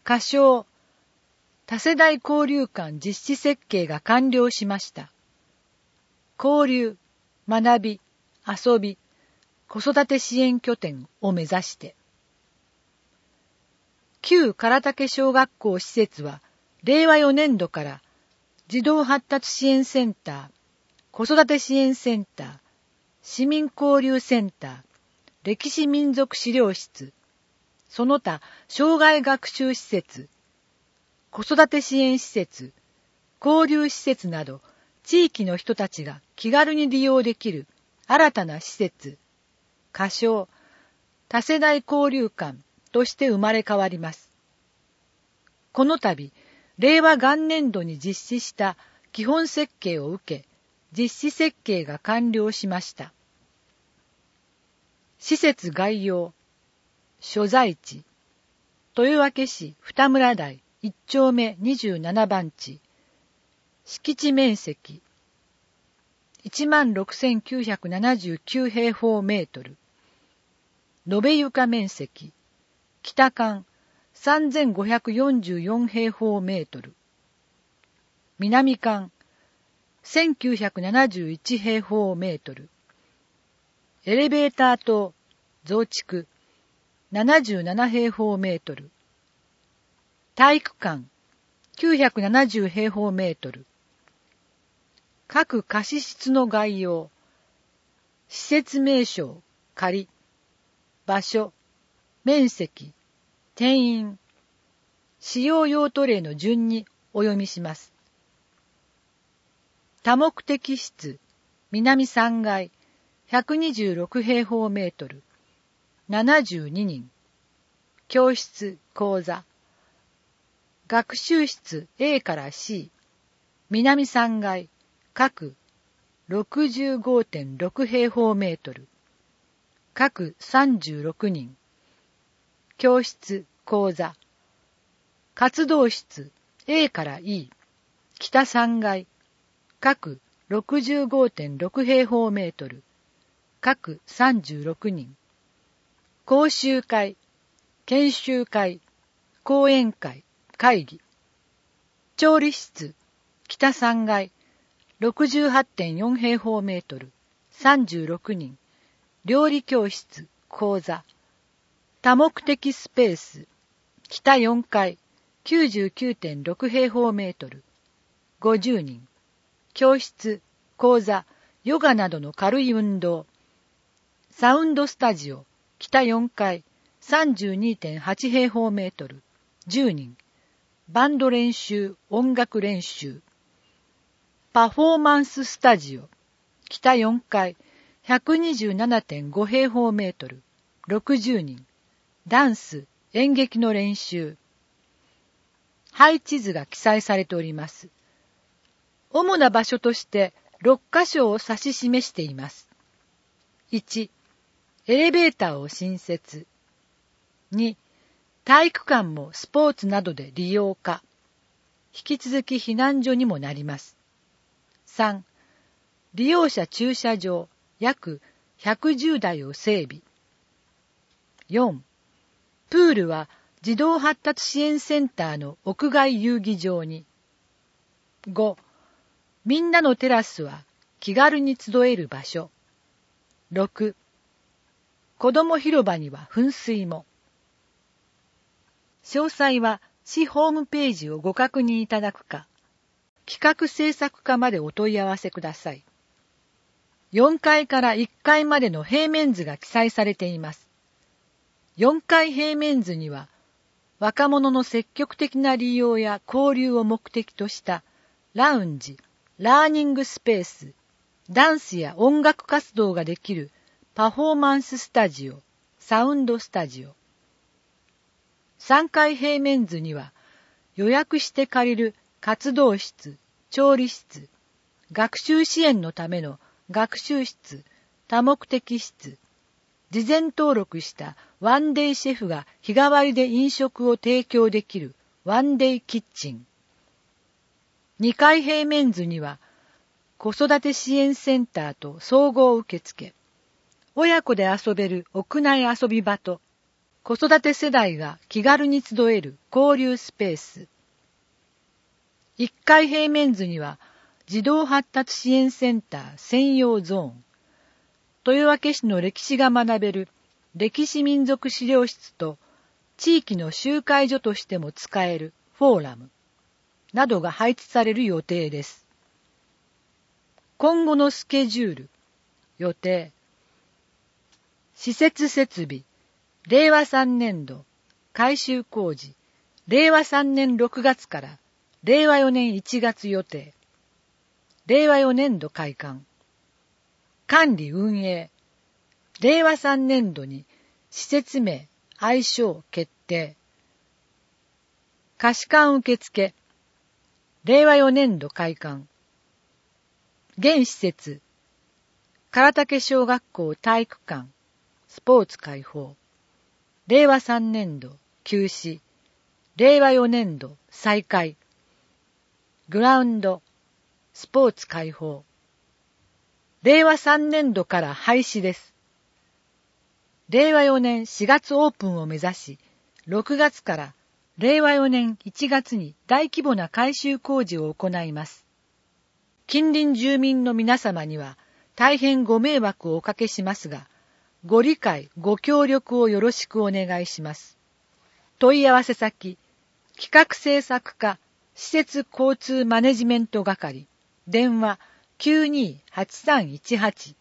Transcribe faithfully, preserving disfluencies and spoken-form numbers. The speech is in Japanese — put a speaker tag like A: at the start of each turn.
A: 仮称、多世代交流館実施設計が完了しました。交流、学び、遊び、子育て支援拠点を目指して。旧唐竹小学校施設は、れいわよねんどから児童発達支援センター、子育て支援センター、市民交流センター、歴史民族資料室、その他障害学習施設、子育て支援施設、交流施設など地域の人たちが気軽に利用できる新たな施設、仮称、多世代交流館として生まれ変わります。この度、れいわがんねんどに実施した基本設計を受け、実施設計が完了しました。施設概要、所在地、豊明市二村台いっちょうめにじゅうななばんち、敷地面積、いちまんろくせんきゅうひゃくななじゅうきゅうへいほうメートル、延べ床面積、北館さんぜんごひゃくよんじゅうよんへいほうメートル、南館せんきゅうひゃくななじゅういちへいほうメートル、エレベーター棟増築ななじゅうななへいほうメートル、体育館きゅうひゃくななじゅうへいほうメートル、各貸室の概要、施設名称、仮、場所、面積、定員、使用用途例の順にお読みします。多目的室、南さんがい、ひゃくにじゅうろくへいほうメートル、ななじゅうににん、教室、講座、学習室 A から C、南さんがい、各 ろくじゅうごてんろくへいほうメートル、各さんじゅうろくにん、教室、講座、活動室 A から E、北さんがい、各 ろくじゅうごてんろくへいほうメートル、各さんじゅうろくにん、講習会、研修会、講演会、会議、調理室、北さんがい、ろくじゅうはちてんよんへいほうメートル、さんじゅうろくにん、料理教室、講座、多目的スペース、北よんかい、きゅうじゅうきゅうてんろくへいほうメートル、ごじゅうにん、教室、講座、ヨガなどの軽い運動、サウンドスタジオ、北よんかい、さんじゅうにてんはちへいほうメートル、じゅうにん、バンド練習、音楽練習、パフォーマンススタジオ、北よんかい、ひゃくにじゅうななてんごへいほうメートル、ろくじゅうにん、ダンス、演劇の練習。配置図が記載されております。主な場所としてろっかしょを指し示しています。いち、エレベーターを新設。に、体育館もスポーツなどで利用可。引き続き避難所にもなります。さん、利用者駐車場約ひゃくじゅうだいを整備。よん、プールは児童発達支援センターの屋外遊技場に。ご、みんなのテラスは気軽に集える場所。ろく、子ども広場には噴水も。詳細は市ホームページをご確認いただくか、企画制作課までお問い合わせください。よんかいからいっかいまでの平面図が記載されています。よんかい平面図には、若者の積極的な利用や交流を目的としたラウンジ、ラーニングスペース、ダンスや音楽活動ができるパフォーマンススタジオ、サウンドスタジオ。さんかい平面図には、予約して借りる活動室、調理室、学習支援のための学習室、多目的室、事前登録したワンデイシェフが日替わりで飲食を提供できるワンデイキッチン。にかい平面図には、子育て支援センターと総合受付、親子で遊べる屋内遊び場と、 子育て世代が気軽に集える交流スペース。いっかい平面図には児童発達支援センター専用ゾーン、豊明市の歴史が学べる歴史民族資料室と地域の集会所としても使えるフォーラムなどが配置される予定です。今後のスケジュール、予定。施設設備、れいわさんねんど、改修工事、れいわさんねんろくがつかられいわよねんいちがつ予定。れいわよねんど開館。管理運営。れいわさんねんどに施設名、愛称決定。貸し館受付。れいわよねんど開館。現施設。唐竹小学校体育館、スポーツ開放。れいわさんねんど休止。れいわよねんど再開。グラウンド、スポーツ開放。れいわさんねんどから廃止です。れいわよねんしがつオープンを目指し、ろくがつかられいわよねんいちがつに大規模な改修工事を行います。近隣住民の皆様には大変ご迷惑をおかけしますが、ご理解、ご協力をよろしくお願いします。問い合わせ先、企画制作課、施設交通マネジメント係、電話 きゅうにーはちさんいちはち